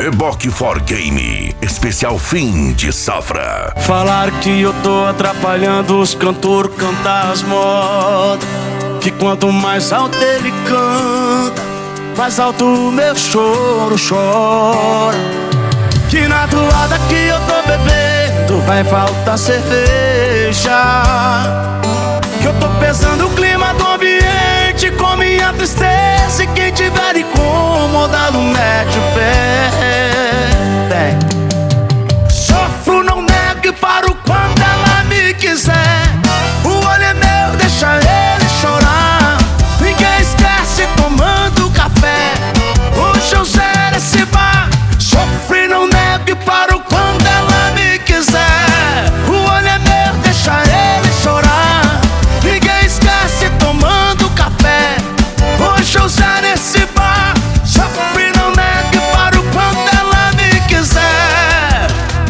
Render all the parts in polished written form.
Reboque for Game, especial fim de safra. Falaram que eu tô atrapalhando os cantores cantar as modas, que quanto mais alto ele canta, mais alto o meu choro chora. Que na toada que eu tô bebendo vai faltar cerveja, que eu tô pesando o clima do ambiente com minha tristeza, e quem tiver incomodado mete o pé. Sofro, não nego e paro quando ela me quiser. O olho é meu, deixa ele chorar. Ninguém esquece tomando café. Hoje eu zero esse bar. Sofro, não nego e paro quando ela me quiser. O olho é meu, deixa ele chorar. Ninguém esquece tomando café. Hoje eu zero esse bar. Sofro, não nego e paro quando ela me quiser.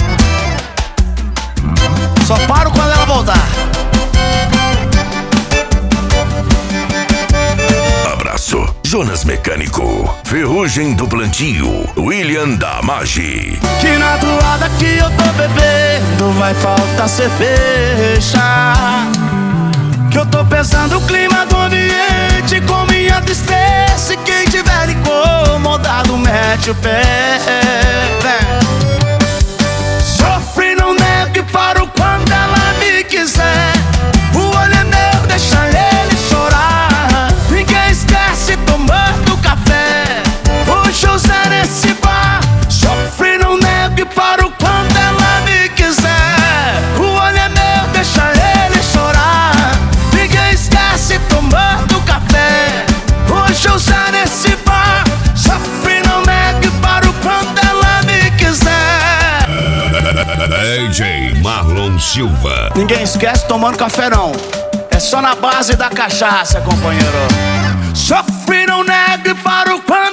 Só paro quando ela voltar. Abraço, Jonas Mecânico, Ferrugem do Plantio, William da Magi. Que na toada que eu tô bebendo vai faltar cerveja, que eu tô pesando o clima do ambiente com minha tristeza, e quem tiver incomodado mete o pé. Sofre, não nego e paro quando ela me quiser. O olho é meu, deixa ele chorar. Ninguém esquece tomando café. Hoje eu zero esse bar. Sofre, não nego e paro quando ela me quiser. O olho é meu, deixa ele chorar. Ninguém esquece tomando café. Hoje eu zero esse bar. Sofre, não nego e paro quando ela me quiser. DJ Marlon Silva. Ninguém esquece tomando café não, é só na base da cachaça, companheiro. Sofre, não nego e paro quando